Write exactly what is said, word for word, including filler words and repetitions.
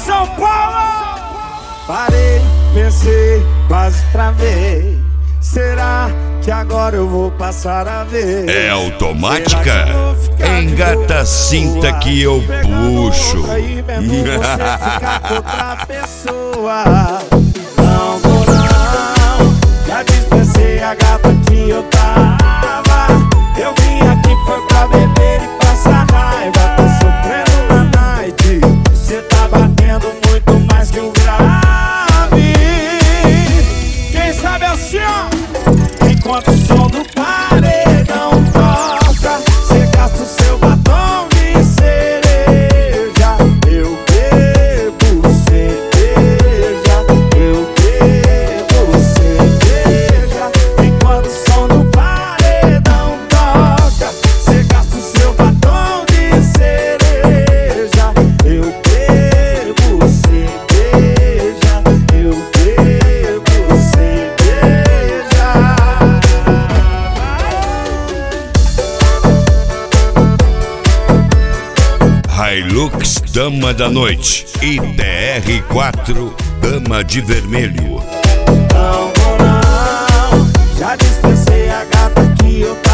São Paulo! Parei, pensei, quase travei. Será que agora eu vou passar a ver? É automática? Engata a cinta que eu puxo. Aí mesmo você ficar com outra pessoa. Não vou não, já dispensei a gata que eu tava. Eu vim aqui foi pra beber e passar raiva. Tô sofrendo na night, cê tá batendo muito mais que o grave. Quem sabe assim, ó. Enquanto o som do paredão toca, cê gasta o seu batom de cereja. Eu bebo cerveja, eu bebo cerveja. Enquanto o som do paredão toca, cê gasta o seu batom de cereja. Eu bebo cerveja, eu bebo cerveja. Hilux Dama da Noite e D R quatro Dama de Vermelho. Não vou não, já dispensei a gata que eu tava.